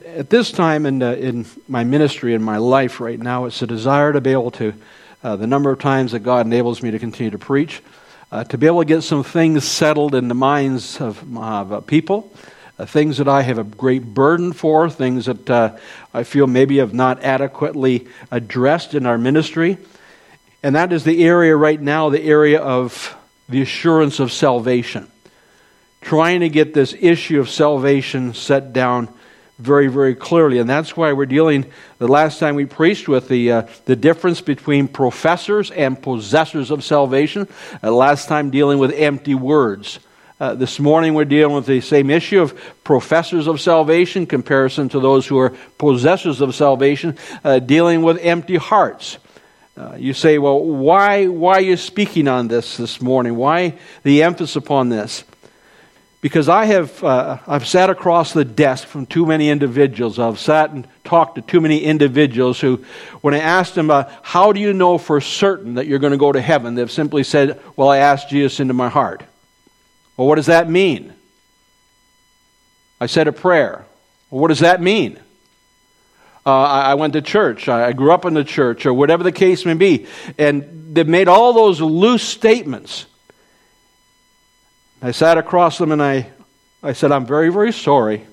at this time in my ministry, in my life right now, it's a desire to be able to, the number of times that God enables me to continue to preach, to be able to get some things settled in the minds of people, things that I have a great burden for, things that I feel maybe have not adequately addressed in our ministry. And that is the area right now, the area of the assurance of salvation. Trying to get this issue of salvation set down very, very clearly. And that's why we're dealing, the last time we preached, with the difference between professors and possessors of salvation. Last time dealing with empty words. This morning we're dealing with the same issue of professors of salvation in comparison to those who are possessors of salvation, dealing with empty hearts. You say, well, why are you speaking on this morning? Why the emphasis upon this? Because I've sat across the desk from too many individuals. I've sat and talked to too many individuals who, when I asked them, how do you know for certain that you're going to go to heaven? They've simply said, well, I asked Jesus into my heart. Well, what does that mean? I said a prayer. Well, what does that mean? I went to church. I grew up in the church, or whatever the case may be. And they've made all those loose statements. I sat across them and I said, I'm very, very sorry.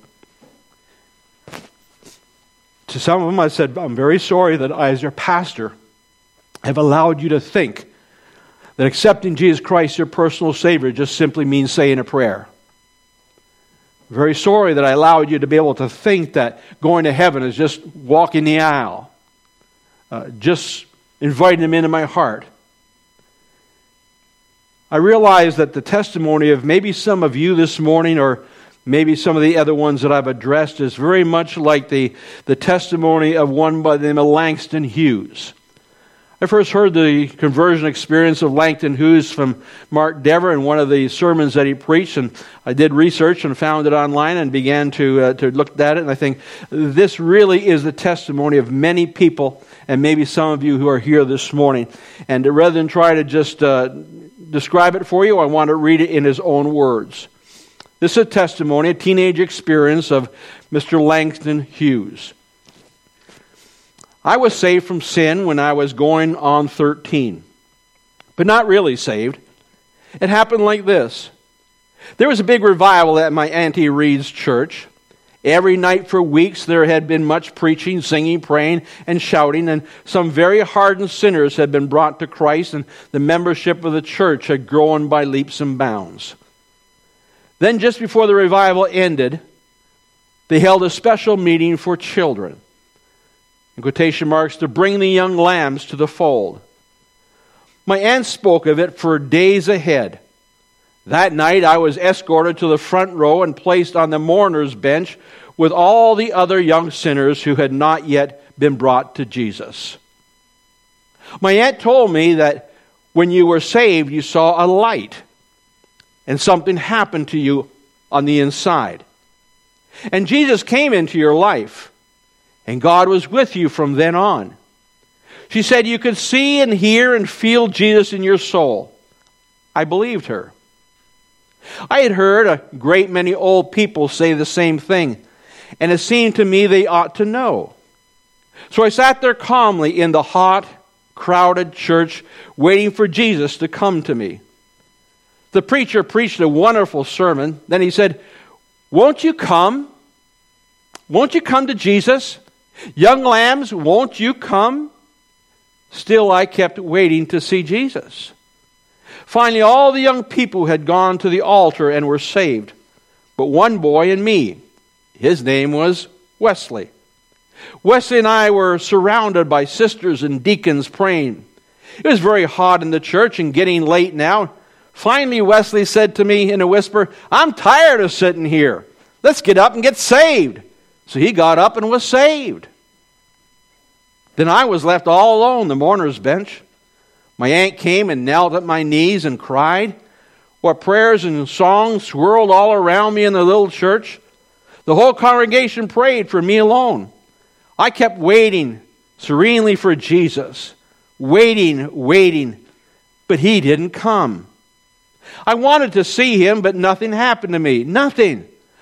To some of them I said, I'm very sorry that I, as your pastor, have allowed you to think that accepting Jesus Christ, your personal Savior, just simply means saying a prayer. I'm very sorry that I allowed you to be able to think that going to heaven is just walking the aisle, just inviting Him into my heart. I realize that the testimony of maybe some of you this morning, or maybe some of the other ones that I've addressed, is very much like the testimony of one by the name of Langston Hughes. I first heard the conversion experience of Langston Hughes from Mark Dever in one of the sermons that he preached, and I did research and found it online and began to look at it, and I think this really is the testimony of many people, and maybe some of you who are here this morning. And rather than try to just describe it for you, I want to read it in his own words. This is a testimony, a teenage experience of Mr. Langston Hughes. I was saved from sin when I was going on 13, but not really saved. It happened like this. There was a big revival at my Auntie Reed's church. Every night for weeks there had been much preaching, singing, praying, and shouting, and some very hardened sinners had been brought to Christ, and the membership of the church had grown by leaps and bounds. Then just before the revival ended, they held a special meeting for children, in quotation marks, to bring the young lambs to the fold. My aunt spoke of it for days ahead. That night I was escorted to the front row and placed on the mourner's bench with all the other young sinners who had not yet been brought to Jesus. My aunt told me that when you were saved, you saw a light, and something happened to you on the inside. And Jesus came into your life, and God was with you from then on. She said you could see and hear and feel Jesus in your soul. I believed her. I had heard a great many old people say the same thing, and it seemed to me they ought to know. So I sat there calmly in the hot, crowded church, waiting for Jesus to come to me. The preacher preached a wonderful sermon. Then he said, won't you come? Won't you come to Jesus? Young lambs, won't you come? Still, I kept waiting to see Jesus. Finally, all the young people had gone to the altar and were saved, but one boy and me. His name was Wesley. Wesley and I were surrounded by sisters and deacons praying. It was very hot in the church and getting late now. Finally, Wesley said to me in a whisper, I'm tired of sitting here. Let's get up and get saved. So he got up and was saved. Then I was left all alone on the mourner's bench. My aunt came and knelt at my knees and cried. What prayers and songs swirled all around me in the little church. The whole congregation prayed for me alone. I kept waiting serenely for Jesus. Waiting, but He didn't come. I wanted to see Him, but nothing happened to me. Nothing.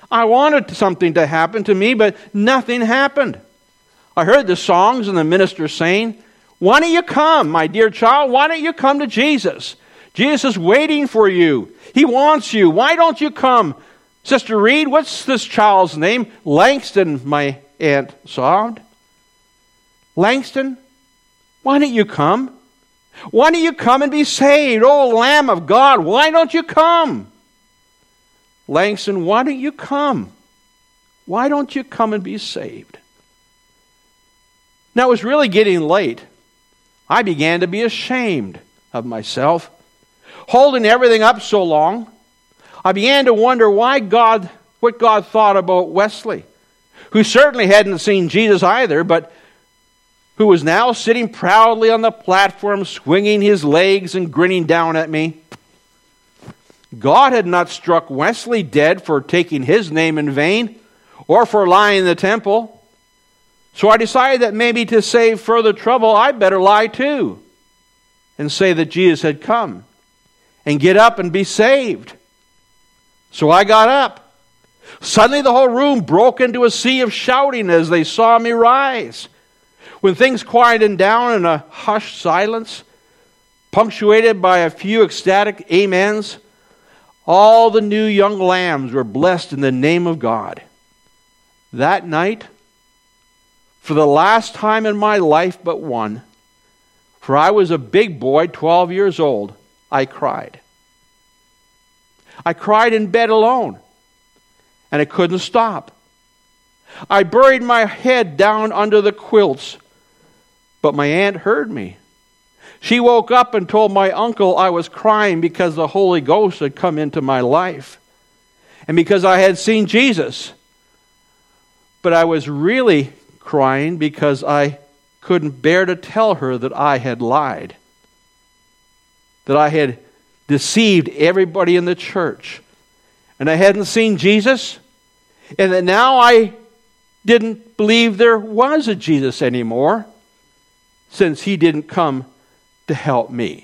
I wanted something to happen to me, but nothing happened. I heard the songs and the minister saying, why don't you come, my dear child? Why don't you come to Jesus? Jesus is waiting for you. He wants you. Why don't you come? Sister Reed, what's this child's name? Langston, my aunt sobbed. Langston, why don't you come? Why don't you come and be saved? Oh, Lamb of God, why don't you come? Langston, why don't you come? Why don't you come and be saved? Now, it was really getting late. I began to be ashamed of myself. Holding everything up so long, I began to wonder what God thought about Wesley, who certainly hadn't seen Jesus either, but who was now sitting proudly on the platform, swinging his legs and grinning down at me. God had not struck Wesley dead for taking his name in vain or for lying in the temple. So I decided that maybe to save further trouble, I'd better lie too and say that Jesus had come and get up and be saved. So I got up. Suddenly the whole room broke into a sea of shouting as they saw me rise. When things quieted down in a hushed silence, punctuated by a few ecstatic amens, all the new young lambs were blessed in the name of God. That night, for the last time in my life but one, for I was a big boy, 12 years old, I cried. I cried in bed alone, and I couldn't stop. I buried my head down under the quilts, but my aunt heard me. She woke up and told my uncle I was crying because the Holy Ghost had come into my life and because I had seen Jesus. But I was really crying because I couldn't bear to tell her that I had lied, that I had deceived everybody in the church, and I hadn't seen Jesus, and that now I didn't believe there was a Jesus anymore, since he didn't come to help me.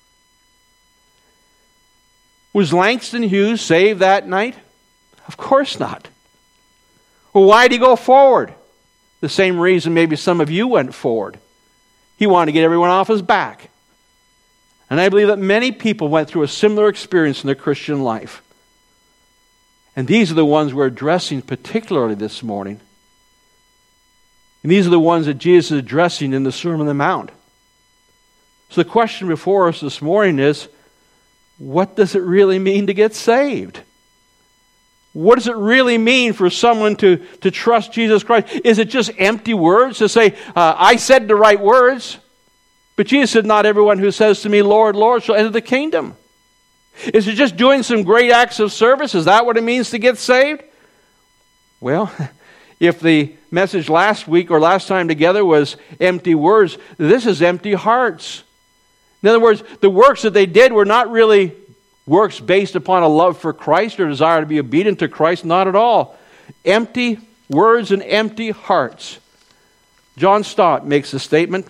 Was Langston Hughes saved that night? Of course not. Well, why did he go forward? The same reason maybe some of you went forward. He wanted to get everyone off his back. And I believe that many people went through a similar experience in their Christian life. And these are the ones we're addressing particularly this morning. And these are the ones that Jesus is addressing in the Sermon on the Mount. So the question before us this morning is, what does it really mean to get saved? What does it really mean for someone to trust Jesus Christ? Is it just empty words to say, I said the right words? But Jesus said, not everyone who says to me, Lord, Lord, shall enter the kingdom. Is it just doing some great acts of service? Is that what it means to get saved? Well, if the message last week or last time together was empty words, this is empty hearts. In other words, the works that they did were not really works based upon a love for Christ or desire to be obedient to Christ. Not at all. Empty words and empty hearts. John Stott makes a statement.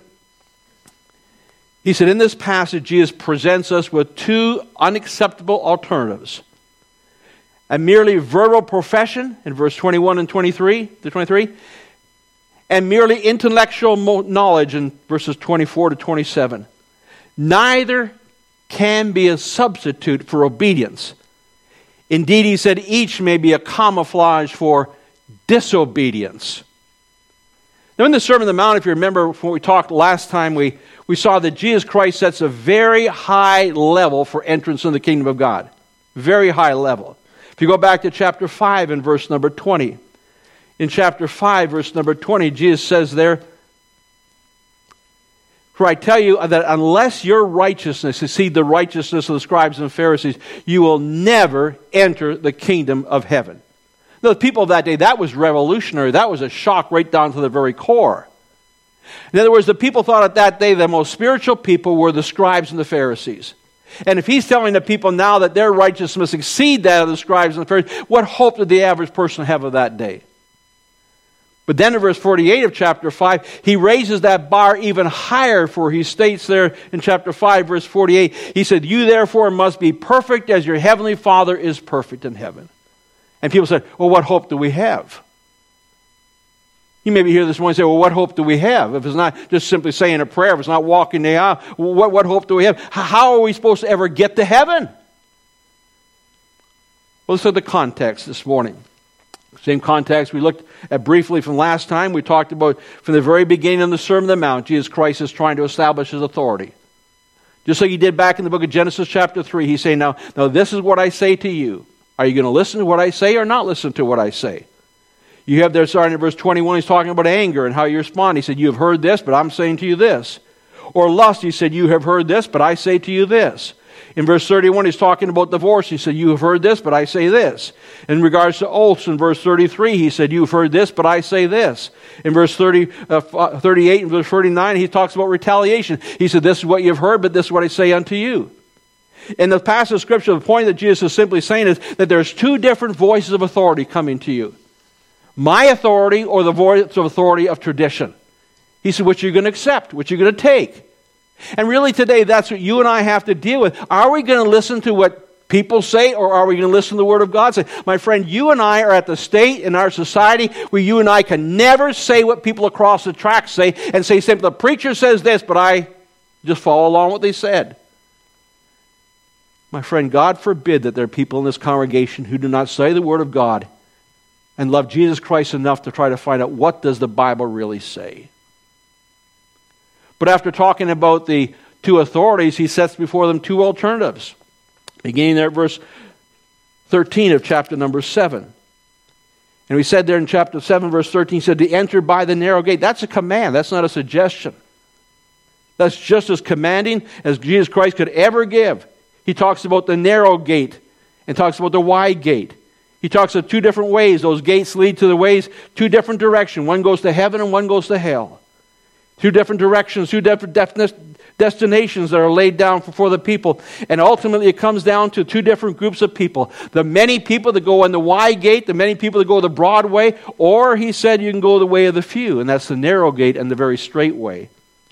He said, in this passage, Jesus presents us with two unacceptable alternatives. A merely verbal profession in verse 21 and 23, and merely intellectual knowledge in verses 24 to 27. Neither can be a substitute for obedience. Indeed, he said, each may be a camouflage for disobedience. Now, in the Sermon on the Mount, if you remember when we talked last time, we saw that Jesus Christ sets a very high level for entrance in the kingdom of God. Very high level. If you go back to chapter 5 and verse number 20. In chapter 5, verse number 20, Jesus says there, for I tell you that unless your righteousness exceed the righteousness of the scribes and Pharisees, you will never enter the kingdom of heaven. Now, the people of that day, that was revolutionary. That was a shock right down to the very core. In other words, the people thought at that day the most spiritual people were the scribes and the Pharisees. And if he's telling the people now that their righteousness must exceed that of the scribes and the Pharisees, what hope did the average person have of that day? But then in verse 48 of chapter 5, he raises that bar even higher, for he states there in chapter 5, verse 48, he said, you therefore must be perfect as your heavenly Father is perfect in heaven. And people say, well, what hope do we have? You maybe hear this morning and say, well, what hope do we have? If it's not just simply saying a prayer, if it's not walking the aisle, what hope do we have? How are we supposed to ever get to heaven? Well, let's look at the context this morning. Same context we looked at briefly from last time. We talked about from the very beginning of the Sermon on the Mount, Jesus Christ is trying to establish his authority. Just like he did back in the book of Genesis chapter 3, he's saying, now this is what I say to you. Are you going to listen to what I say or not listen to what I say? You have there, starting in verse 21, he's talking about anger and how you respond. He said, you have heard this, but I'm saying to you this. Or lust, he said, you have heard this, but I say to you this. In verse 31, he's talking about divorce. He said, you have heard this, but I say this. In regards to oaths, in verse 33, he said, you have heard this, but I say this. In verse 38 and verse 39, he talks about retaliation. He said, this is what you have heard, but this is what I say unto you. In the passage of Scripture, the point that Jesus is simply saying is that there's two different voices of authority coming to you. My authority or the voice of authority of tradition. He said, what you're going to accept, what you're going to take. And really today, that's what you and I have to deal with. Are we going to listen to what people say, or are we going to listen to the Word of God say? My friend, you and I are at the state in our society where you and I can never say what people across the tracks say and say simply, the preacher says this, but I just follow along what they said. My friend, God forbid that there are people in this congregation who do not study the Word of God and love Jesus Christ enough to try to find out what does the Bible really say. But after talking about the two authorities, he sets before them two alternatives. Beginning there at verse 13 of chapter number 7. And we said there in chapter 7, verse 13, he said, to enter by the narrow gate. That's a command. That's not a suggestion. That's just as commanding as Jesus Christ could ever give. He talks about the narrow gate and talks about the wide gate. He talks of two different ways. Those gates lead to the ways, two different directions. One goes to heaven and one goes to hell. Two different directions, two different destinations that are laid down for the people. And ultimately it comes down to two different groups of people. The many people that go on the wide gate, the many people that go the broad way, or he said you can go the way of the few, and that's the narrow gate and the very straight way.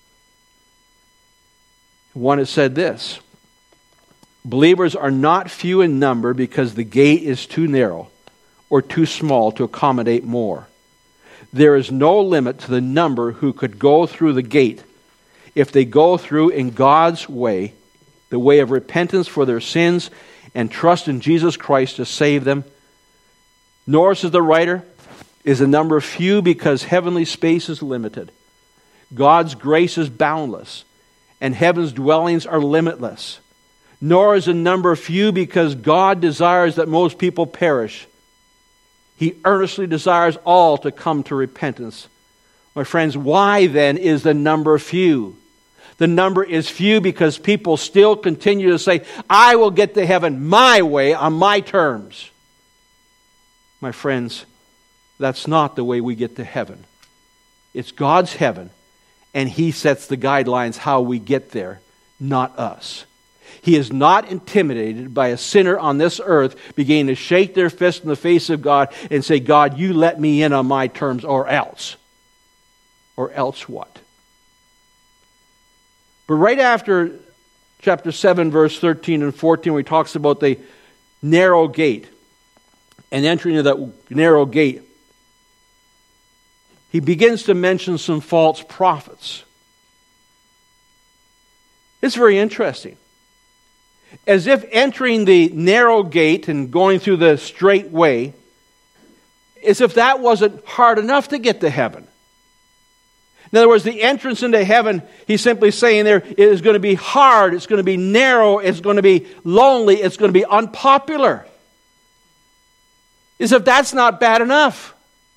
One has said this, believers are not few in number because the gate is too narrow or too small to accommodate more. There is no limit to the number who could go through the gate if they go through in God's way, the way of repentance for their sins and trust in Jesus Christ to save them. Nor, says the writer, is the number few because heavenly space is limited. God's grace is boundless, and heaven's dwellings are limitless. Nor is the number few because God desires that most people perish. He earnestly desires all to come to repentance. My friends, why then is the number few? The number is few because people still continue to say, I will get to heaven my way, on my terms. My friends, that's not the way we get to heaven. It's God's heaven, and He sets the guidelines how we get there, not us. He is not intimidated by a sinner on this earth beginning to shake their fist in the face of God and say, God, you let me in on my terms, or else. Or else what? But right after chapter 7, verse 13 and 14, where he talks about the narrow gate and entering into that narrow gate, he begins to mention some false prophets. It's very interesting. As if entering the narrow gate and going through the straight way, as if that wasn't hard enough to get to heaven. In other words, the entrance into heaven, he's simply saying there, it is going to be hard, it's going to be narrow, it's going to be lonely, it's going to be unpopular. As if that's not bad enough.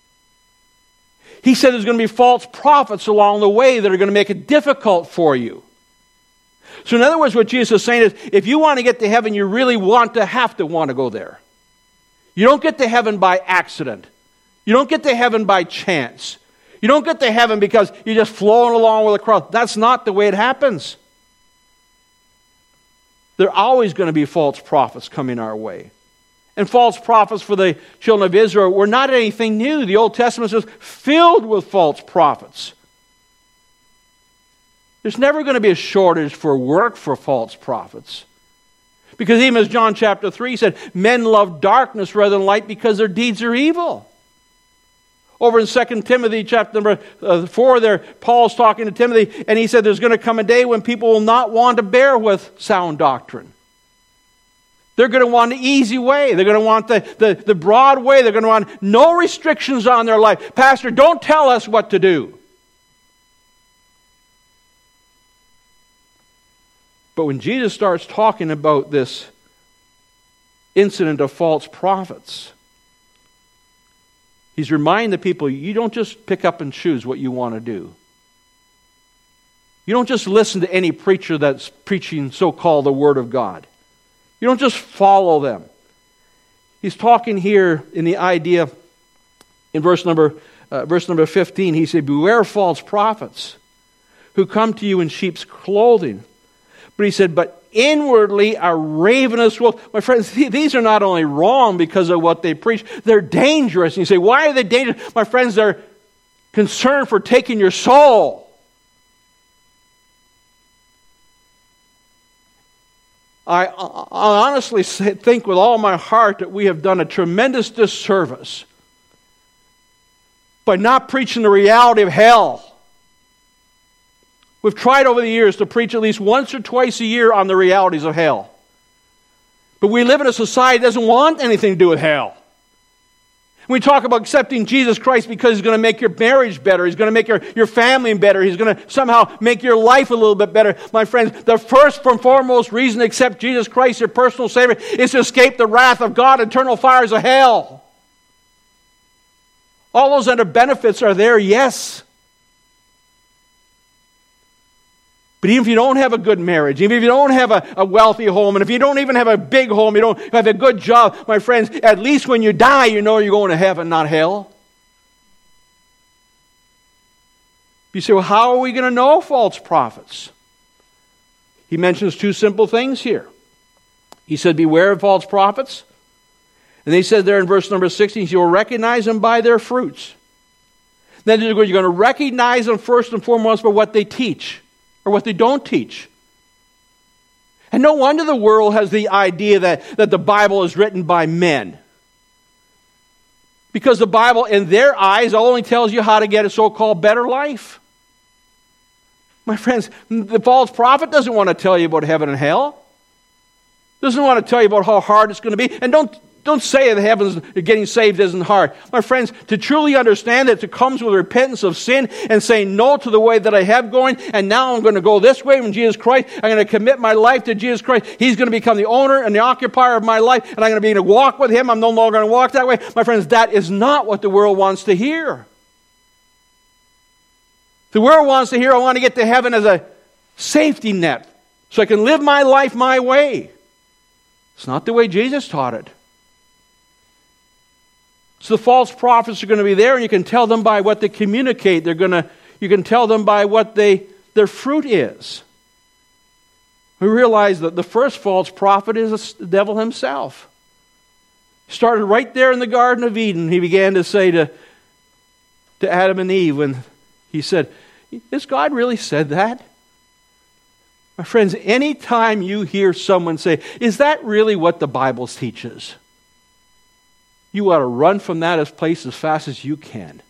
He said there's going to be false prophets along the way that are going to make it difficult for you. So in other words, what Jesus is saying is, if you want to get to heaven, you really want to go there. You don't get to heaven by accident. You don't get to heaven by chance. You don't get to heaven because you're just flowing along with the crowd. That's not the way it happens. There are always going to be false prophets coming our way. And false prophets for the children of Israel were not anything new. The Old Testament is filled with false prophets. There's never going to be a shortage for work for false prophets. Because even as John chapter 3 said, men love darkness rather than light because their deeds are evil. Over in 2 Timothy chapter number 4 there, Paul's talking to Timothy, and he said there's going to come a day when people will not want to bear with sound doctrine. They're going to want the easy way. They're going to want the broad way. They're going to want no restrictions on their life. Pastor, don't tell us what to do. But when Jesus starts talking about this incident of false prophets, he's reminding the people, you don't just pick up and choose what you want to do. You don't just listen to any preacher that's preaching so-called the Word of God. You don't just follow them. He's talking here in the idea, in verse number 15, he said, beware of false prophets who come to you in sheep's clothing. But he said, but inwardly are ravenous wolves. My friends, these are not only wrong because of what they preach, they're dangerous. And you say, why are they dangerous? My friends, they're concerned for taking your soul. I honestly think with all my heart that we have done a tremendous disservice by not preaching the reality of hell. We've tried over the years to preach at least once or twice a year on the realities of hell. But we live in a society that doesn't want anything to do with hell. We talk about accepting Jesus Christ because He's going to make your marriage better. He's going to make your family better. He's going to somehow make your life a little bit better. My friends, the first and foremost reason to accept Jesus Christ, your personal Savior, is to escape the wrath of God, eternal fires of hell. All those other benefits are there, yes. But even if you don't have a good marriage, even if you don't have a wealthy home, and if you don't even have a big home, you don't have a good job, my friends, at least when you die, you know you're going to heaven, not hell. You say, well, how are we going to know false prophets? He mentions two simple things here. He said, beware of false prophets. And he said there in verse number 16, you will recognize them by their fruits. Then you're going to recognize them first and foremost by what they teach. Or what they don't teach. And no wonder the world has the idea that the Bible is written by men. Because the Bible, in their eyes, only tells you how to get a so-called better life. My friends, the false prophet doesn't want to tell you about heaven and hell. Doesn't want to tell you about how hard it's going to be. And don't say that heaven's getting saved isn't hard. My friends, to truly understand that it comes with repentance of sin and saying no to the way that I have going, and now I'm going to go this way when Jesus Christ, I'm going to commit my life to Jesus Christ. He's going to become the owner and the occupier of my life, and I'm going to be able to walk with Him. I'm no longer going to walk that way. My friends, that is not what the world wants to hear. The world wants to hear, I want to get to heaven as a safety net so I can live my life my way. It's not the way Jesus taught it. So the false prophets are going to be there, and you can tell them by what they communicate. You can tell them by what their fruit is. We realize that the first false prophet is the devil himself. He started right there in the Garden of Eden. He began to say to Adam and Eve when he said, has God really said that? My friends, anytime you hear someone say, is that really what the Bible teaches? You ought to run from that place as fast as you can.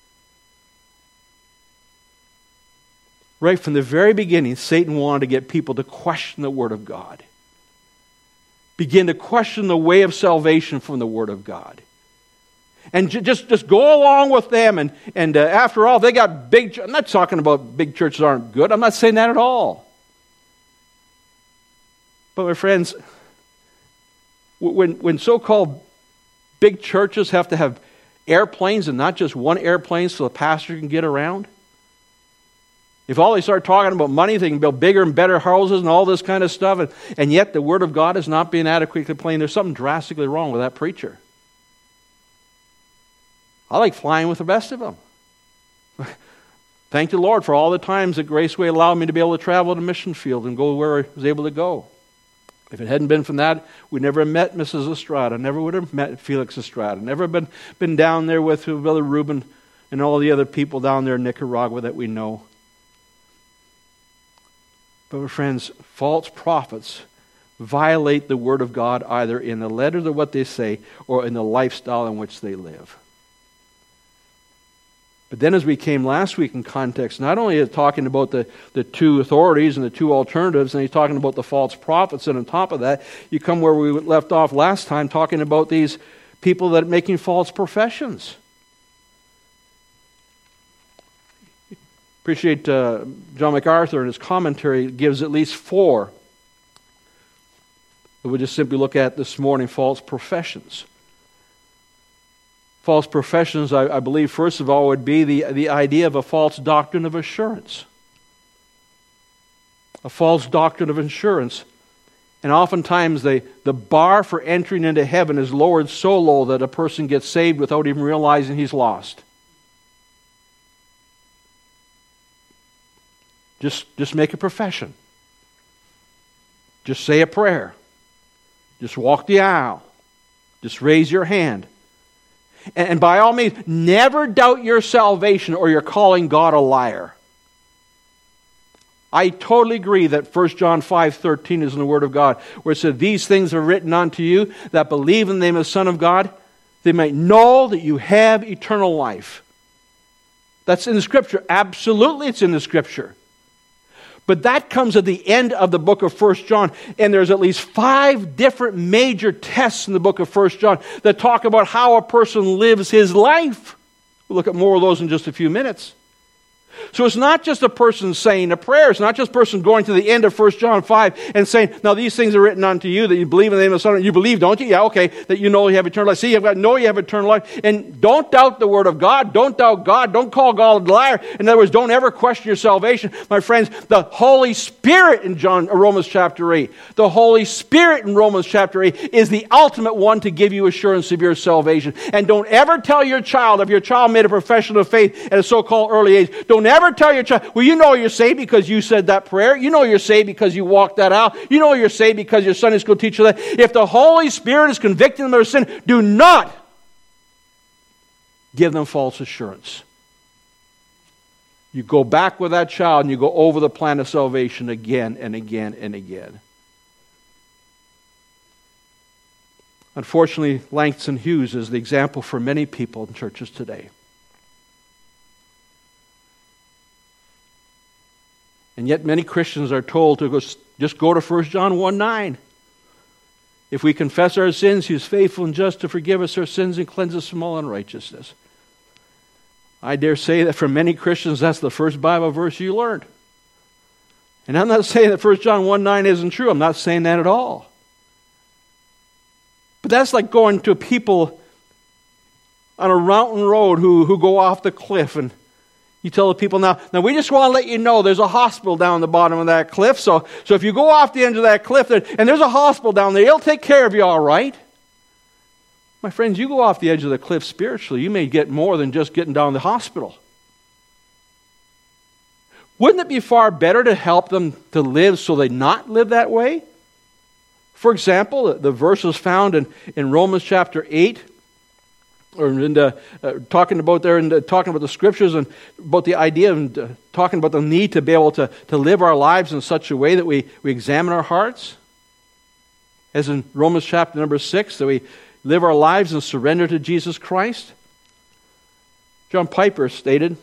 Right from the very beginning, Satan wanted to get people to question the Word of God. Begin to question the way of salvation from the Word of God. And just go along with them. And after all, they got big... I'm not talking about big churches aren't good. I'm not saying that at all. But my friends, when so-called big churches have to have airplanes and not just one airplane so the pastor can get around. If all they start talking about money, they can build bigger and better houses and all this kind of stuff, and yet the Word of God is not being adequately plain, there's something drastically wrong with that preacher. I like flying with the best of them. Thank the Lord for all the times that Graceway allowed me to be able to travel to the mission field and go where I was able to go. If it hadn't been from that, we'd never have met Mrs. Estrada, never would have met Felix Estrada, never been down there with Brother Reuben and all the other people down there in Nicaragua that we know. But my friends, false prophets violate the Word of God either in the letters of what they say or in the lifestyle in which they live. But then as we came last week in context, not only is it talking about the two authorities and the two alternatives, and he's talking about the false prophets, and on top of that, you come where we left off last time, talking about these people that are making false professions. Appreciate John MacArthur in his commentary gives at least 4 that we'll just simply look at this morning, false professions. False professions, I believe, first of all, would be the idea of a false doctrine of assurance. A false doctrine of assurance. And oftentimes the bar for entering into heaven is lowered so low that a person gets saved without even realizing he's lost. Just make a profession. Just say a prayer. Just walk the aisle. Just raise your hand. And by all means, never doubt your salvation or you're calling God a liar. I totally agree that 1 John 5:13 is in the Word of God, where it said, "These things are written unto you that believe in the name of the Son of God, they might know that you have eternal life." That's in the Scripture. Absolutely, it's in the Scripture. But that comes at the end of the book of 1 John, and there's at least 5 different major tests in the book of 1 John that talk about how a person lives his life. We'll look at more of those in just a few minutes. So it's not just a person saying a prayer. It's not just a person going to the end of 1 John 5 and saying, "Now these things are written unto you, that you believe in the name of the Son." You believe, don't you? Yeah, okay. That you know you have eternal life. See, know you have eternal life. And don't doubt the Word of God. Don't doubt God. Don't call God a liar. In other words, don't ever question your salvation. My friends, the Holy Spirit in Romans chapter 8, the Holy Spirit in Romans chapter 8 is the ultimate one to give you assurance of your salvation. And don't ever tell your child, if your child made a profession of faith at a so-called early age, don't ever tell your child, "Well, you know you're saved because you said that prayer. You know you're saved because you walked that out. You know you're saved because your Sunday school teacher that." If the Holy Spirit is convicting them of their sin, do not give them false assurance. You go back with that child and you go over the plan of salvation again and again and again. Unfortunately, Langston Hughes is the example for many people in churches today. And yet many Christians are told to just go to 1 John 1:9. If we confess our sins, He is faithful and just to forgive us our sins and cleanse us from all unrighteousness. I dare say that for many Christians, that's the first Bible verse you learned. And I'm not saying that 1 John 1:9 isn't true. I'm not saying that at all. But that's like going to people on a mountain road who go off the cliff, and you tell the people, now we just want to let you know there's a hospital down the bottom of that cliff. So if you go off the end of that cliff and there's a hospital down there, it'll take care of you all right. My friends, you go off the edge of the cliff spiritually, you may get more than just getting down to the hospital. Wouldn't it be far better to help them to live so they not live that way? For example, the verses found in Romans chapter 8, or talking about the Scriptures and about the idea of talking about the need to be able to live our lives in such a way that we examine our hearts. As in Romans chapter number 6, that we live our lives and surrender to Jesus Christ. John Piper stated,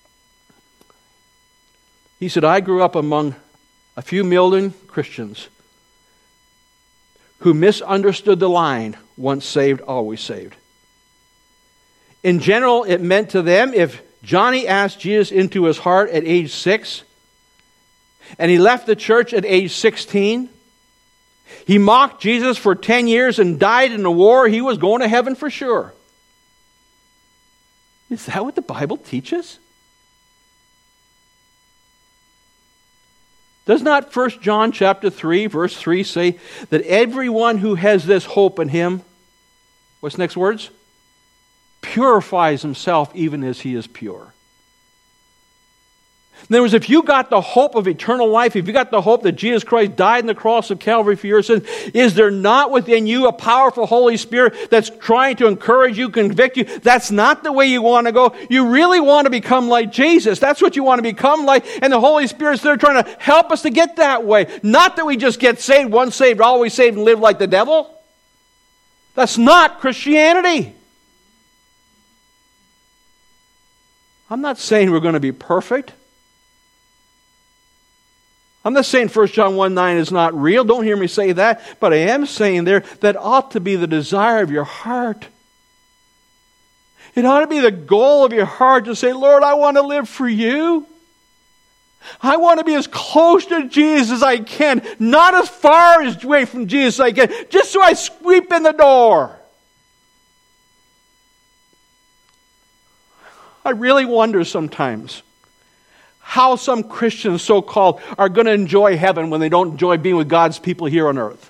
he said, "I grew up among a few million Christians who misunderstood the line, once saved, always saved. In general, it meant to them, if Johnny asked Jesus into his heart at age 6, and he left the church at age 16, he mocked Jesus for 10 years and died in a war, he was going to heaven for sure." Is that what the Bible teaches? Does not 1 John chapter 3, verse 3 say that everyone who has this hope in Him, what's the next words? Purifies himself even as he is pure. In other words, if you got the hope of eternal life, if you got the hope that Jesus Christ died on the cross of Calvary for your sins, is there not within you a powerful Holy Spirit that's trying to encourage you, convict you? That's not the way you want to go. You really want to become like Jesus. That's what you want to become like, and the Holy Spirit's there trying to help us to get that way. Not that we just get saved, once saved, always saved, and live like the devil. That's not Christianity. I'm not saying we're going to be perfect. I'm not saying 1 John 1:9 is not real. Don't hear me say that. But I am saying there that ought to be the desire of your heart. It ought to be the goal of your heart to say, Lord, I want to live for you. I want to be as close to Jesus as I can. Not as far away from Jesus as I can. Just so I sweep in the door. I really wonder sometimes how some Christians, so-called, are going to enjoy heaven when they don't enjoy being with God's people here on earth.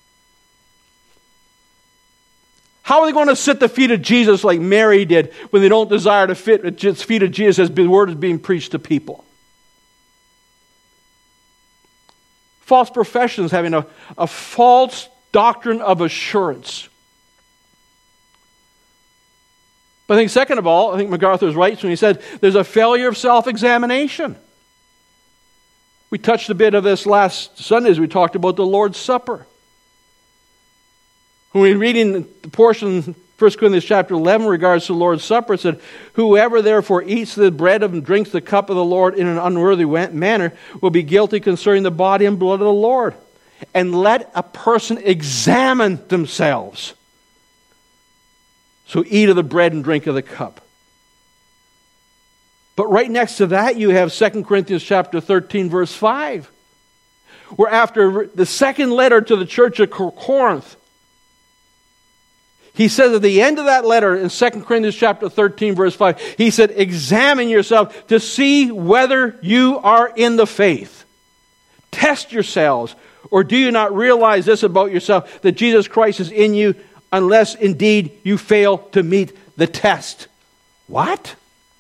How are they going to sit at the feet of Jesus like Mary did when they don't desire to fit at the feet of Jesus as the word is being preached to people? False professions having a false doctrine of assurance. But I think second of all, I think MacArthur is right when he said there's a failure of self-examination. We touched a bit of this last Sunday as we talked about the Lord's Supper. When we're reading the portion, 1 Corinthians chapter 11, regards to the Lord's Supper, it said, whoever therefore eats the bread and drinks the cup of the Lord in an unworthy manner will be guilty concerning the body and blood of the Lord. And let a person examine themselves. So eat of the bread and drink of the cup. But right next to that you have 2 Corinthians chapter 13 verse 5. Where after the second letter to the church of Corinth, he says at the end of that letter in 2 Corinthians chapter 13 verse 5, he said, examine yourself to see whether you are in the faith. Test yourselves. Or do you not realize this about yourself, that Jesus Christ is in you, unless indeed you fail to meet the test? What?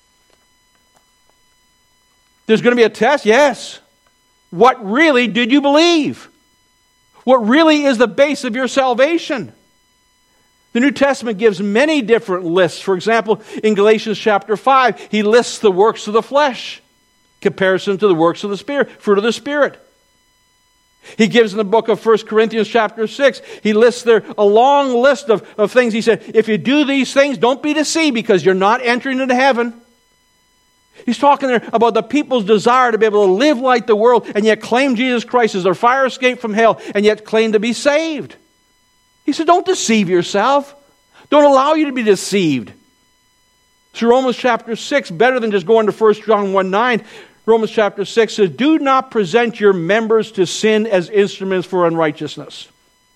There's going to be a test? Yes. What really did you believe? What really is the base of your salvation? The New Testament gives many different lists. For example, in Galatians chapter 5, he lists the works of the flesh, comparison to the works of the Spirit, fruit of the Spirit. He gives in the book of 1 Corinthians chapter 6, he lists there a long list of things. He said, if you do these things, don't be deceived because you're not entering into heaven. He's talking there about the people's desire to be able to live like the world and yet claim Jesus Christ as their fire escape from hell and yet claim to be saved. He said, don't deceive yourself. Don't allow you to be deceived. So Romans chapter 6, better than just going to 1 John 1:9, Romans chapter 6 says, do not present your members to sin as instruments for unrighteousness,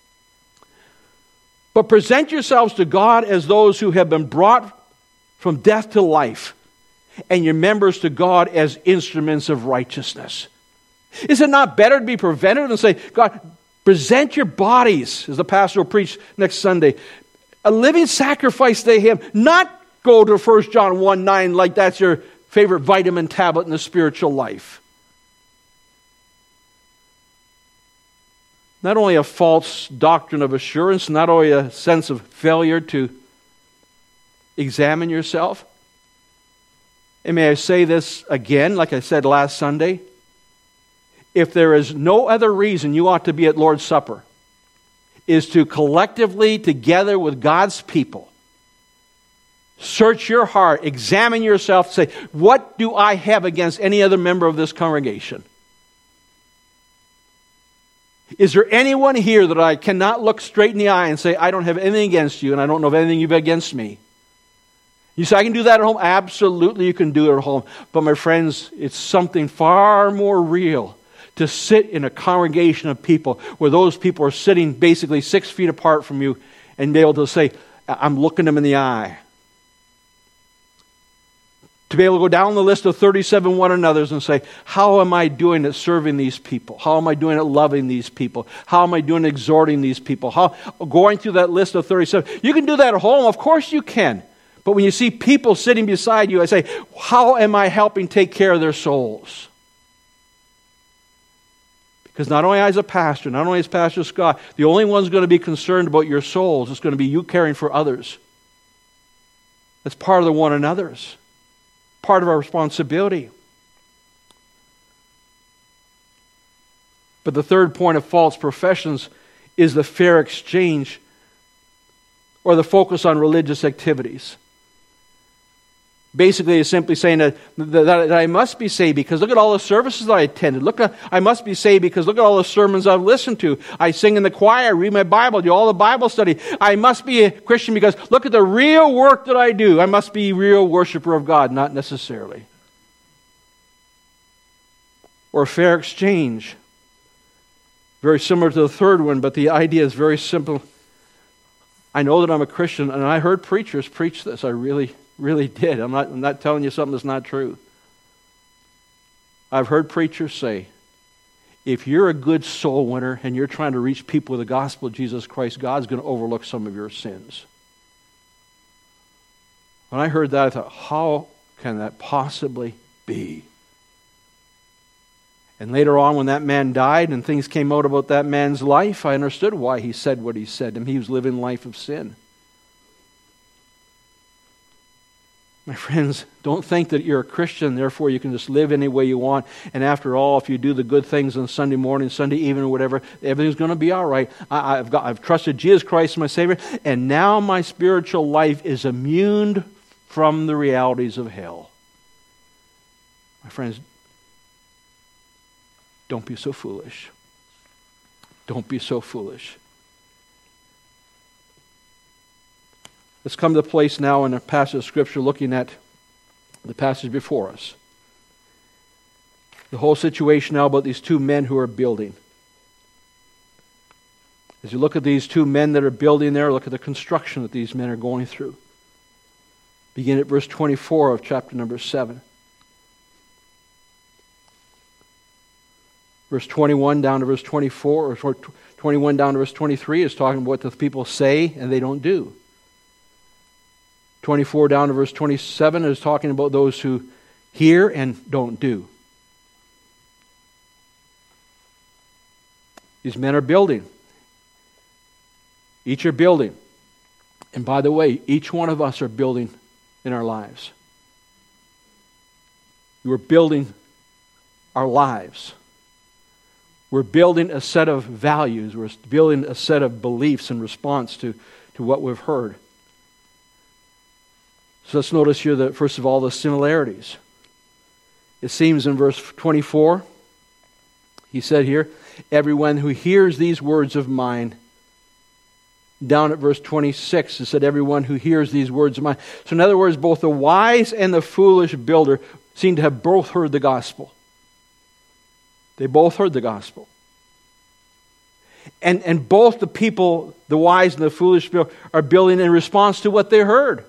but present yourselves to God as those who have been brought from death to life, and your members to God as instruments of righteousness. Is it not better to be prevented than say, God, present your bodies, as the pastor will preach next Sunday, a living sacrifice to Him, not go to 1 John 1:9 like that's your favorite vitamin tablet in the spiritual life. Not only a false doctrine of assurance, not only a sense of failure to examine yourself. And may I say this again, like I said last Sunday, if there is no other reason you ought to be at Lord's Supper, is to collectively, together with God's people, search your heart, examine yourself, say, what do I have against any other member of this congregation? Is there anyone here that I cannot look straight in the eye and say, I don't have anything against you and I don't know of anything you've against me? You say, I can do that at home? Absolutely, you can do it at home. But my friends, it's something far more real to sit in a congregation of people where those people are sitting basically 6 feet apart from you and be able to say, I'm looking them in the eye. To be able to go down the list of 37 one another's and say, how am I doing at serving these people? How am I doing at loving these people? How am I doing at exhorting these people? How going through that list of 37? You can do that at home, of course you can. But when you see people sitting beside you, I say, how am I helping take care of their souls? Because not only as a pastor, not only as Pastor Scott, the only one's going to be concerned about your souls, it's going to be you caring for others. That's part of the one another's. Part of our responsibility. But the third point of false professions is the fair exchange or the focus on religious activities. Basically, it's simply saying that I must be saved because look at all the services that I attended. I must be saved because look at all the sermons I've listened to. I sing in the choir, read my Bible, do all the Bible study. I must be a Christian because look at the real work that I do. I must be a real worshiper of God, not necessarily. Or fair exchange. Very similar to the third one, but the idea is very simple. I know that I'm a Christian, and I heard preachers preach this. I really did. I'm not telling you something that's not true. I've heard preachers say, if you're a good soul winner and you're trying to reach people with the gospel of Jesus Christ, God's going to overlook some of your sins. When I heard that, I thought, how can that possibly be? And later on, when that man died and things came out about that man's life, I understood why he said what he said. And he was living a life of sin. My friends, don't think that you're a Christian, therefore you can just live any way you want. And after all, if you do the good things on Sunday morning, Sunday evening, or whatever, everything's going to be all right. I've trusted Jesus Christ as my Savior, and now my spiritual life is immune from the realities of hell. My friends, don't be so foolish. Don't be so foolish. Let's come to the place now in a passage of Scripture looking at the passage before us. The whole situation now about these two men who are building. As you look at these two men that are building there, look at the construction that these men are going through. Begin at verse 24 of chapter number 7. Verse 21 down to verse 24, or 21 down to verse 23 is talking about what the people say and they don't do. 24 down to verse 27 is talking about those who hear and don't do. These men are building. Each are building. And by the way, each one of us are building in our lives. We're building our lives. We're building a set of values. We're building a set of beliefs in response to what we've heard. So let's notice here that, first of all, the similarities. It seems in verse 24, he said here, everyone who hears these words of mine. Down at verse 26, it said, everyone who hears these words of mine. So in other words, both the wise and the foolish builder seem to have both heard the gospel. They both heard the gospel. And both the people, the wise and the foolish, are building in response to what they heard.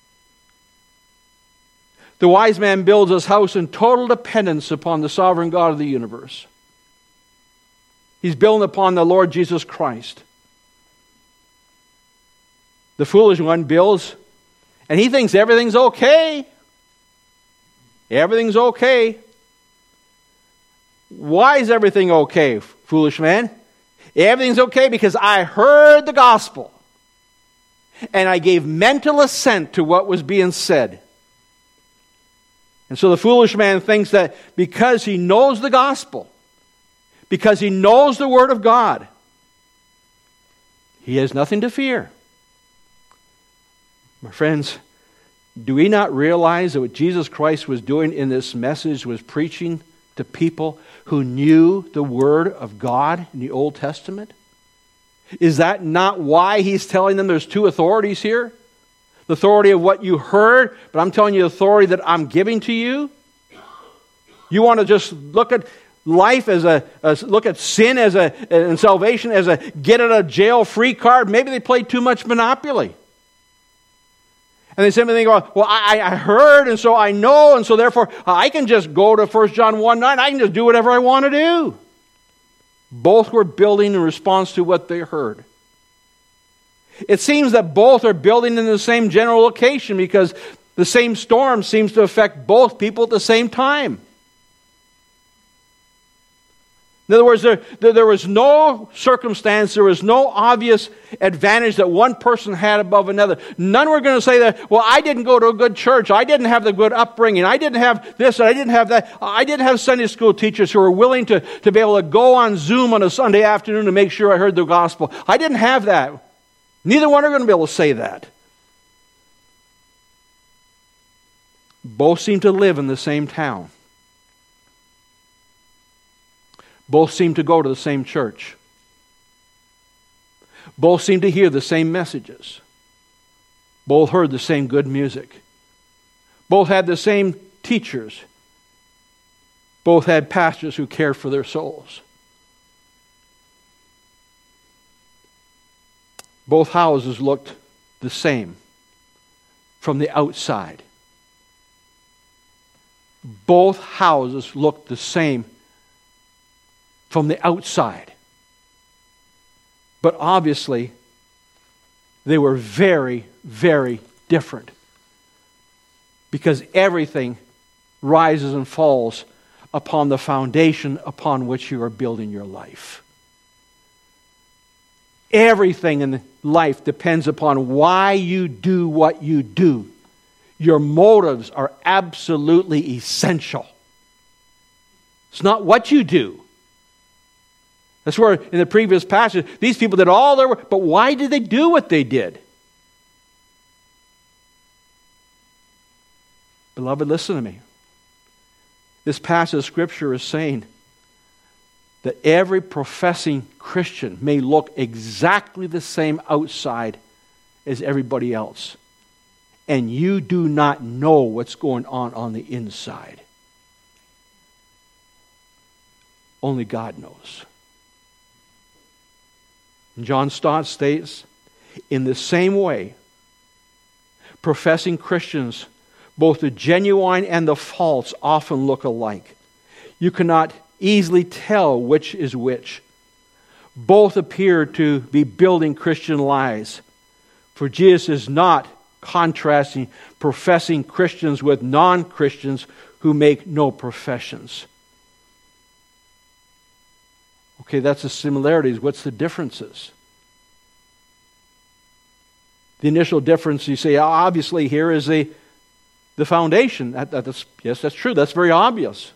The wise man builds his house in total dependence upon the sovereign God of the universe. He's building upon the Lord Jesus Christ. The foolish one builds, and he thinks everything's okay. Everything's okay. Why is everything okay, foolish man? Everything's okay because I heard the gospel. And I gave mental assent to what was being said. And so the foolish man thinks that because he knows the gospel, because he knows the Word of God, he has nothing to fear. My friends, do we not realize that what Jesus Christ was doing in this message was preaching to people who knew the Word of God in the Old Testament? Is that not why he's telling them there's two authorities here? The authority of what you heard, but I'm telling you the authority that I'm giving to you. You want to just look at life look at sin and salvation as a get out of jail free card. Maybe they played too much Monopoly. And they simply think, well, I heard, and so I know, and so therefore I can just go to 1 John 1:9. I can just do whatever I want to do. Both were building in response to what they heard. It seems that both are building in the same general location because the same storm seems to affect both people at the same time. In other words, there was no circumstance, there was no obvious advantage that one person had above another. None were going to say that, well, I didn't go to a good church, I didn't have the good upbringing, I didn't have this, I didn't have that. I didn't have Sunday school teachers who were willing to be able to go on Zoom on a Sunday afternoon to make sure I heard the gospel. I didn't have that. Neither one are going to be able to say that. Both seem to live in the same town. Both seem to go to the same church. Both seem to hear the same messages. Both heard the same good music. Both had the same teachers. Both had pastors who cared for their souls. Both houses looked the same from the outside. Both houses looked the same from the outside. But obviously, they were very, very different. Because everything rises and falls upon the foundation upon which you are building your life. Everything in life depends upon why you do what you do. Your motives are absolutely essential. It's not what you do. That's where in the previous passage, these people did all their work, but why did they do what they did? Beloved, listen to me. This passage of Scripture is saying that every professing Christian may look exactly the same outside as everybody else. And you do not know what's going on the inside. Only God knows. And John Stott states, in the same way, professing Christians, both the genuine and the false, often look alike. You cannot easily tell which is which. Both appear to be building Christian lies. For Jesus is not contrasting professing Christians with non-Christians who make no professions. Okay, that's the similarities. What's the differences? The initial difference, you say, obviously here is the foundation. Yes, that's true. That's very obvious.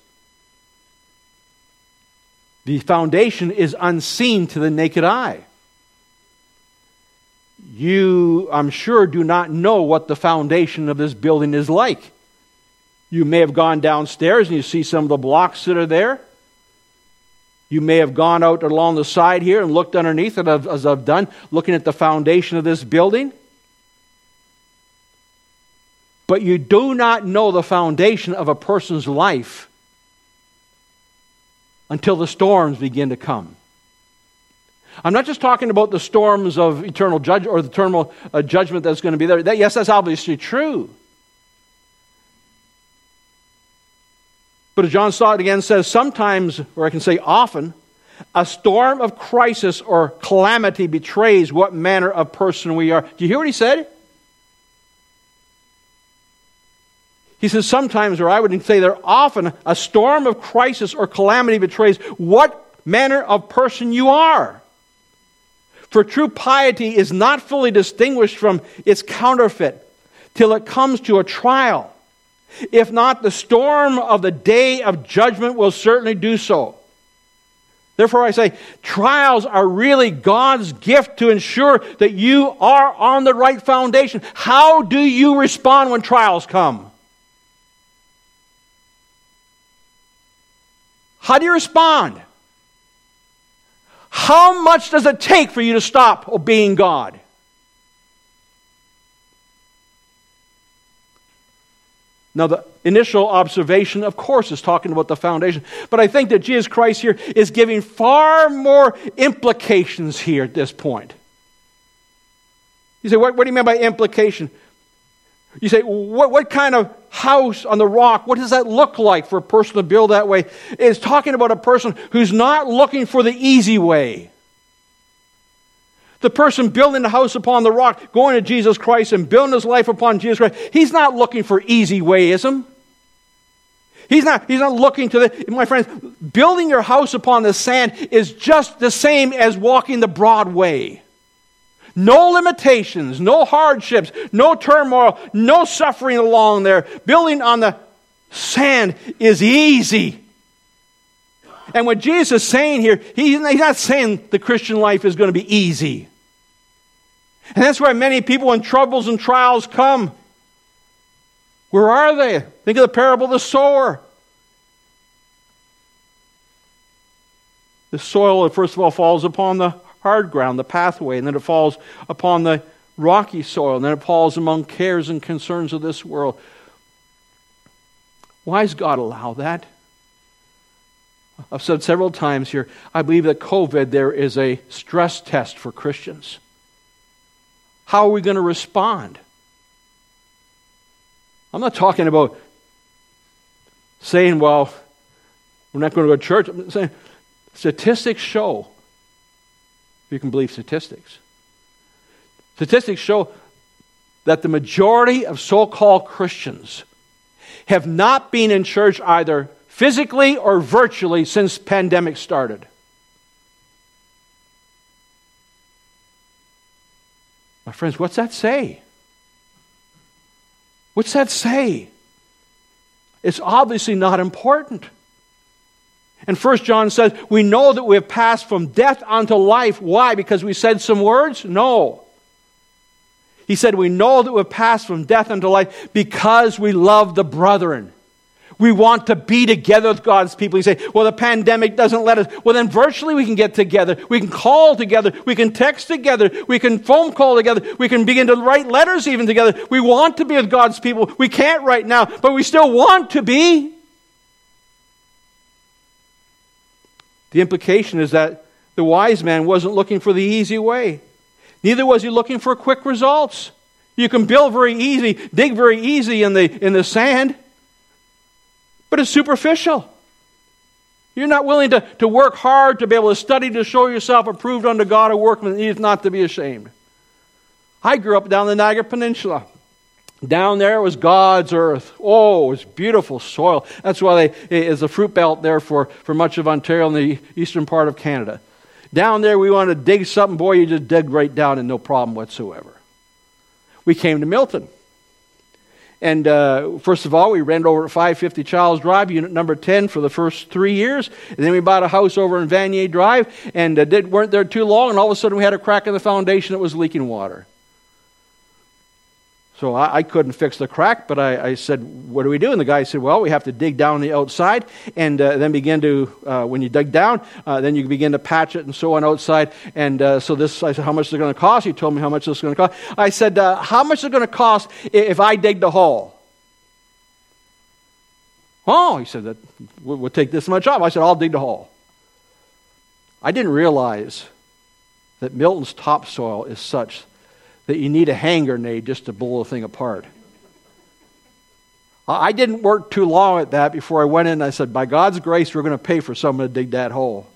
The foundation is unseen to the naked eye. You, I'm sure, do not know what the foundation of this building is like. You may have gone downstairs and you see some of the blocks that are there. You may have gone out along the side here and looked underneath it, as I've done, looking at the foundation of this building. But you do not know the foundation of a person's life until the storms begin to come. I'm not just talking about the storms of eternal judgment or the eternal judgment that's going to be there. Yes, that's obviously true. But as John Stott again says, sometimes, or I can say often, a storm of crisis or calamity betrays what manner of person we are. Do you hear what he said? He says sometimes, or I would say there often, a storm of crisis or calamity betrays what manner of person you are. For true piety is not fully distinguished from its counterfeit till it comes to a trial. If not, the storm of the day of judgment will certainly do so. Therefore I say, trials are really God's gift to ensure that you are on the right foundation. How do you respond when trials come? How do you respond? How much does it take for you to stop obeying God? Now, the initial observation, of course, is talking about the foundation. But I think that Jesus Christ here is giving far more implications here at this point. You say, what do you mean by implication? You say, what kind of house on the rock, what does that look like for a person to build that way? It's talking about a person who's not looking for the easy way. The person building the house upon the rock, going to Jesus Christ and building his life upon Jesus Christ, he's not looking for easy wayism. He's not looking to my friends, building your house upon the sand is just the same as walking the broad way. No limitations, no hardships, no turmoil, no suffering along there. Building on the sand is easy. And what Jesus is saying here, he's not saying the Christian life is going to be easy. And that's why many people, when troubles and trials come, where are they? Think of the parable of the sower. The soil, first of all, falls upon the hard ground, the pathway, and then it falls upon the rocky soil, and then it falls among cares and concerns of this world. Why does God allow that? I've said several times here, I believe that COVID, there is a stress test for Christians. How are we going to respond? I'm not talking about saying, well, we're not going to go to church. I'm saying statistics show, if you can believe statistics, statistics show that the majority of so-called Christians have not been in church either physically or virtually since pandemic started. My friends, what's that say? What's that say? It's obviously not important. And 1 John says, we know that we have passed from death unto life. Why? Because we said some words? No. He said, we know that we've passed from death unto life because we love the brethren. We want to be together with God's people. You say, well, the pandemic doesn't let us. Well, then virtually we can get together. We can call together. We can text together. We can phone call together. We can begin to write letters even together. We want to be with God's people. We can't right now, but we still want to be. The implication is that the wise man wasn't looking for the easy way. Neither was he looking for quick results. You can build very easy, dig very easy in the sand, but it's superficial. You're not willing to work hard, to be able to study, to show yourself approved unto God, a workman that needs not to be ashamed. I grew up down the Niagara Peninsula. Down there was God's earth. Oh, it was beautiful soil. That's why it's a fruit belt there for much of Ontario and the eastern part of Canada. Down there, we wanted to dig something. Boy, you just dig right down and no problem whatsoever. We came to Milton. And first of all, we rented over at 550 Charles Drive, unit number 10, for the first 3 years. And then we bought a house over in Vanier Drive and weren't there too long. And all of a sudden, we had a crack in the foundation that was leaking water. So I couldn't fix the crack, but I said, what do we do? And the guy said, well, we have to dig down the outside and then begin to, when you dig down, then you begin to patch it and so on outside. And I said, how much is it going to cost? He told me how much it's going to cost. I said, how much is it going to cost if I dig the hole? Oh, he said, that we'll take this much off. I said, I'll dig the hole. I didn't realize that Milton's topsoil is such that you need a hand grenade just to blow the thing apart. I didn't work too long at that before I went in and I said, by God's grace, we're going to pay for someone to dig that hole.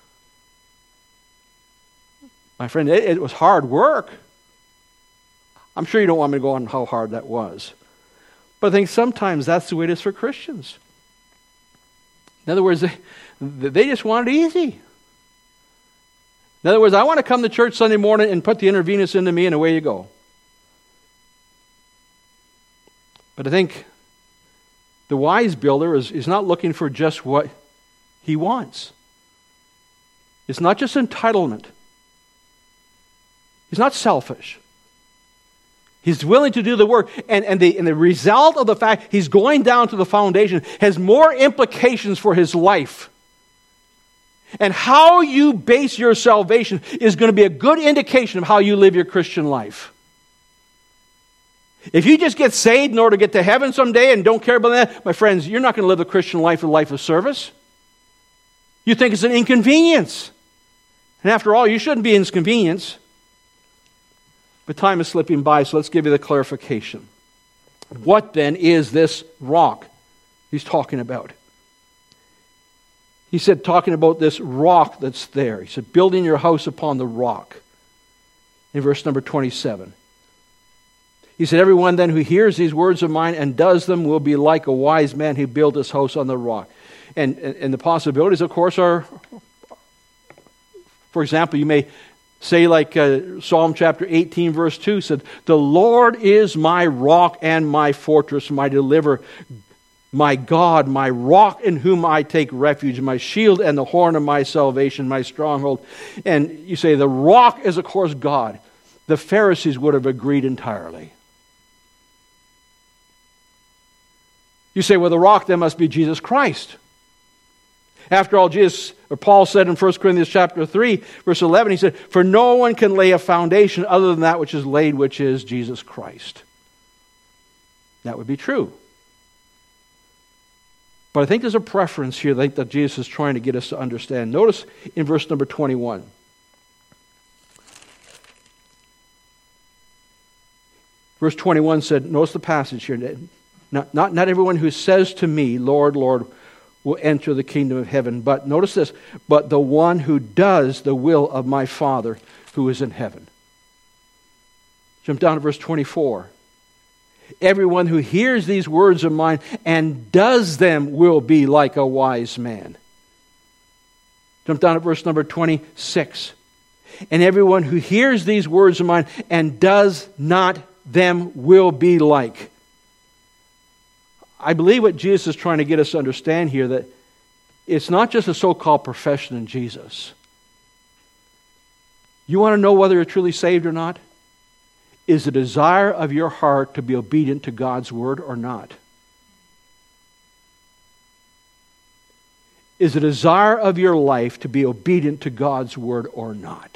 My friend, it was hard work. I'm sure you don't want me to go on how hard that was. But I think sometimes that's the way it is for Christians. In other words, they just want it easy. In other words, I want to come to church Sunday morning and put the intravenous into me and away you go. But I think the wise builder is not looking for just what he wants. It's not just entitlement. He's not selfish. He's willing to do the work. And the result of the fact he's going down to the foundation has more implications for his life. And how you base your salvation is going to be a good indication of how you live your Christian life. If you just get saved in order to get to heaven someday and don't care about that, my friends, you're not going to live a Christian life, a life of service. You think it's an inconvenience. And after all, you shouldn't be inconvenienced. But time is slipping by, so let's give you the clarification. What then is this rock he's talking about? He said, talking about this rock that's there. He said, building your house upon the rock. in verse number 27. He said, everyone then who hears these words of mine and does them will be like a wise man who built his house on the rock. And the possibilities, of course, are, for example, you may say like Psalm chapter 18, verse 2 said, the Lord is my rock and my fortress, my deliverer, my God, my rock in whom I take refuge, my shield and the horn of my salvation, my stronghold. And you say the rock is, of course, God. The Pharisees would have agreed entirely. You say, well, the rock then must be Jesus Christ. After all, Paul said in 1 Corinthians chapter 3, verse 11, he said, for no one can lay a foundation other than that which is laid, which is Jesus Christ. That would be true. But I think there's a preference here that Jesus is trying to get us to understand. Notice in verse number 21. Verse 21 said, notice the passage here. Not everyone who says to me, Lord, Lord, will enter the kingdom of heaven. But notice this, but the one who does the will of my Father who is in heaven. Jump down to verse 24. Everyone who hears these words of mine and does them will be like a wise man. Jump down to verse number 26. And everyone who hears these words of mine and does not them will be like. I believe what Jesus is trying to get us to understand here, that it's not just a so-called profession in Jesus. You want to know whether you're truly saved or not? Is the desire of your heart to be obedient to God's word or not? Is the desire of your life to be obedient to God's word or not?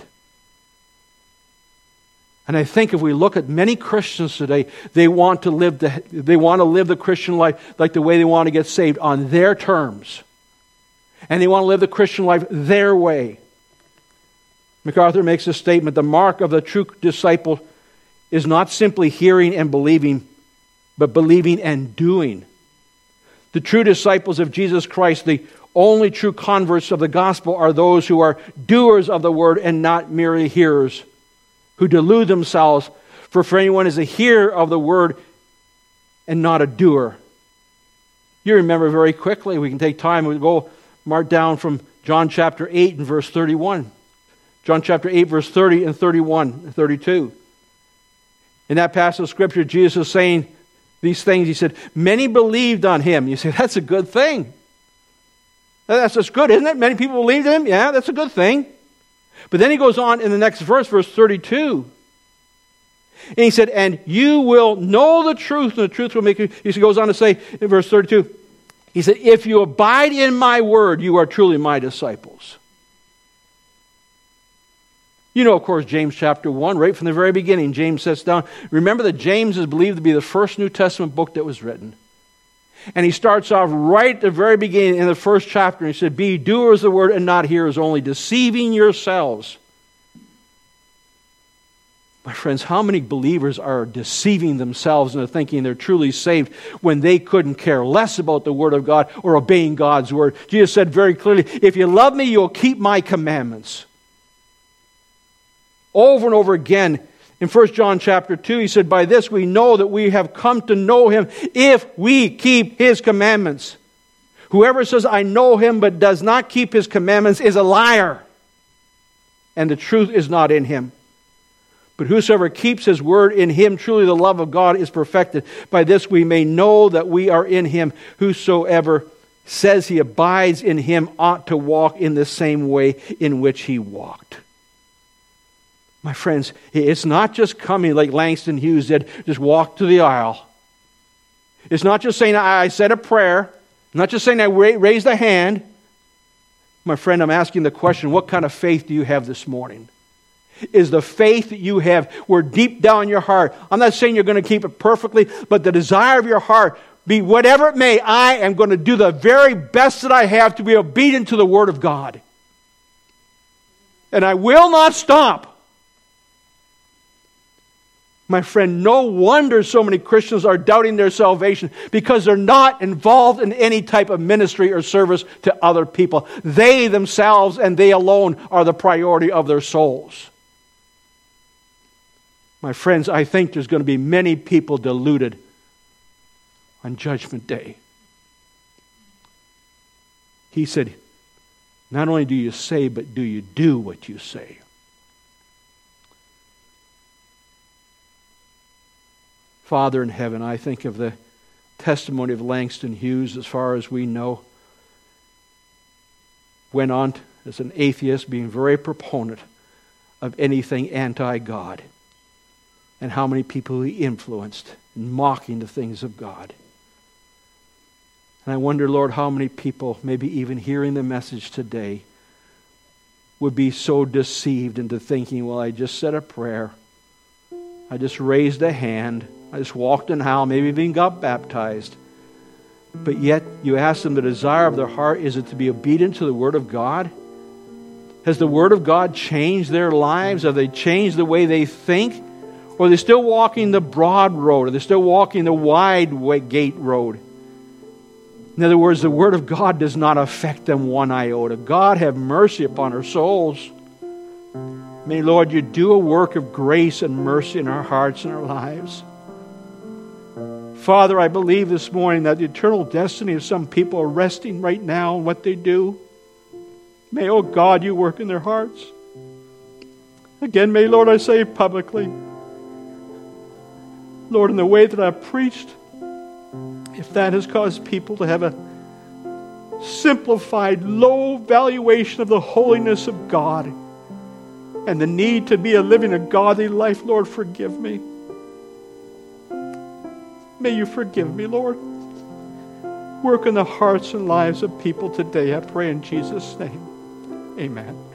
And I think if we look at many Christians today, they want to live the Christian life like the way they want to get saved, on their terms. And they want to live the Christian life their way. MacArthur makes a statement, the mark of the true disciple is not simply hearing and believing, but believing and doing. The true disciples of Jesus Christ, the only true converts of the gospel, are those who are doers of the word and not merely hearers, who delude themselves. For anyone is a hearer of the word and not a doer. You remember very quickly, we can take time, we go mark down from John chapter 8 and verse 31. John chapter 8 verse 30 and 31 and 32. In that passage of Scripture, Jesus is saying these things. He said, many believed on him. You say, that's a good thing. That's just good, isn't it? Many people believed in him. Yeah, that's a good thing. But then he goes on in the next verse, verse 32. And he said, and you will know the truth, and the truth will make you. He goes on to say in verse 32, he said, if you abide in my word, you are truly my disciples. You know, of course, James chapter 1, right from the very beginning, James sets down. Remember that James is believed to be the first New Testament book that was written. And he starts off right at the very beginning in the first chapter. And he said, be doers of the word and not hearers only, deceiving yourselves. My friends, how many believers are deceiving themselves into thinking they're truly saved when they couldn't care less about the word of God or obeying God's word? Jesus said very clearly, if you love me, you'll keep my commandments. Over and over again, in 1 John chapter 2, he said, by this we know that we have come to know him if we keep his commandments. Whoever says, I know him, but does not keep his commandments is a liar, and the truth is not in him. But whosoever keeps his word, in him truly the love of God is perfected. By this we may know that we are in him. Whosoever says he abides in him ought to walk in the same way in which he walked. My friends, it's not just coming like Langston Hughes did, just walk to the aisle. It's not just saying, I said a prayer. Not just saying, I raised a hand. My friend, I'm asking the question, what kind of faith do you have this morning? Is the faith that you have where deep down in your heart, I'm not saying you're going to keep it perfectly, but the desire of your heart, be whatever it may, I am going to do the very best that I have to be obedient to the Word of God. And I will not stop. My friend, no wonder so many Christians are doubting their salvation, because they're not involved in any type of ministry or service to other people. They themselves and they alone are the priority of their souls. My friends, I think there's going to be many people deluded on Judgment Day. He said, not only do you say, but do you do what you say? Father in heaven, I think of the testimony of Langston Hughes, as far as we know. Went on as an atheist, being very proponent of anything anti-God. And how many people he influenced in mocking the things of God. And I wonder, Lord, how many people, maybe even hearing the message today, would be so deceived into thinking, well, I just said a prayer. I just raised a hand. I just walked in the aisle, maybe even got baptized. But yet, you ask them the desire of their heart, is it to be obedient to the Word of God? Has the Word of God changed their lives? Have they changed the way they think? Or are they still walking the broad road? Are they still walking the wide gate road? In other words, the Word of God does not affect them one iota. God, have mercy upon our souls. May, Lord, you do a work of grace and mercy in our hearts and our lives. Father, I believe this morning that the eternal destiny of some people are resting right now in what they do. May, oh God, you work in their hearts. Again, may, Lord, I say publicly, Lord, in the way that I've preached, if that has caused people to have a simplified, low valuation of the holiness of God and the need to be living a godly life, Lord, forgive me. May you forgive me, Lord. Work in the hearts and lives of people today, I pray in Jesus' name. Amen.